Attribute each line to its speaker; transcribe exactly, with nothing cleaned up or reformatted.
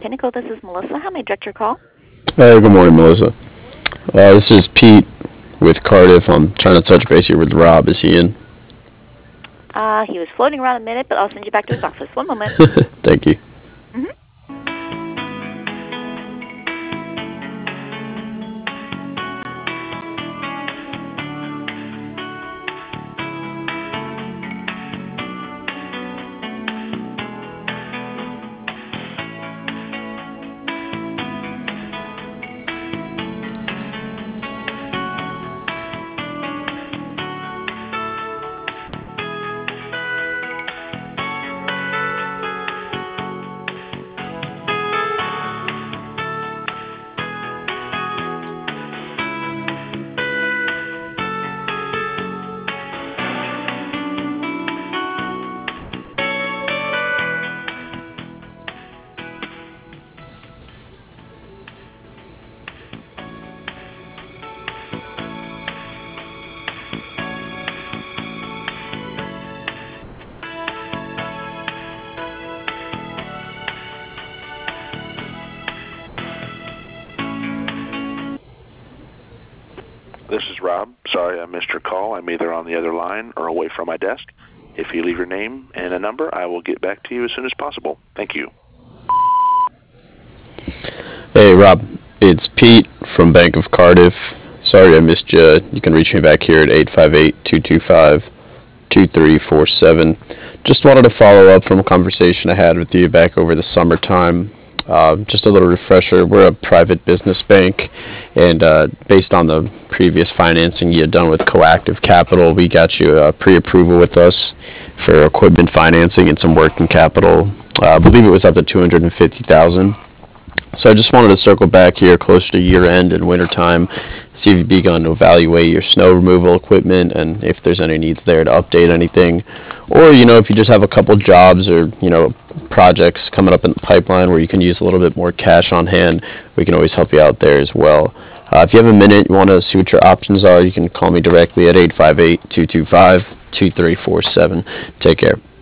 Speaker 1: Pinnacle. This is Melissa. How may I direct your call?
Speaker 2: Hey, good morning, Melissa. Uh, this is Pete with Cardiff. I'm trying to touch base here with Rob. Is he in?
Speaker 1: Uh, he was floating around a minute, but I'll send you back to his office. One moment.
Speaker 2: Thank you.
Speaker 1: Mm-hmm.
Speaker 3: This is Rob. Sorry I missed your call. I'm either on the other line or away from my desk. If you leave your name and a number, I will get back to you as soon as possible. Thank you.
Speaker 2: Hey, Rob. It's Pete from Bank of Cardiff. Sorry I missed you. You can reach me back here at eight five eight, two two five, two three four seven. Just wanted to follow up from a conversation I had with you back over the summertime. Uh, just a little refresher. We're a private business bank, and uh, based on the previous financing you had done with Coactive Capital, we got you a pre-approval with us for equipment financing and some working capital. Uh, I believe it was up to two hundred fifty thousand dollars. So I just wanted to circle back here closer to year end and winter time, see if you've begun to evaluate your snow removal equipment and if there's any needs there to update anything. Or, you know, if you just have a couple jobs or, you know, projects coming up in the pipeline where you can use a little bit more cash on hand, we can always help you out there as well. Uh, if you have a minute, you want to see what your options are, you can call me directly at eight five eight, two two five, two three four seven. Take care.